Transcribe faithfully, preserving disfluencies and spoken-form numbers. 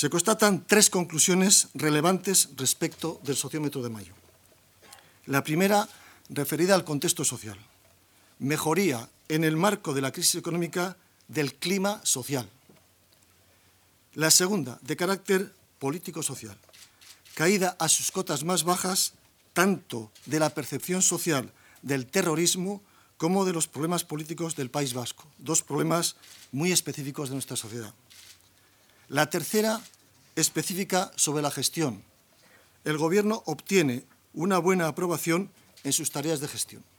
se constatan tres conclusiones relevantes respecto del sociómetro de mayo. La primera, referida al contexto social. Mejoría en el marco de la crisis económica del clima social. La segunda, de carácter político-social. Caída a sus cotas más bajas tanto de la percepción social del terrorismo como de los problemas políticos del País Vasco, dos problemas muy específicos de nuestra sociedad. La tercera, específica sobre la gestión. El Gobierno obtiene una buena aprobación en sus tareas de gestión.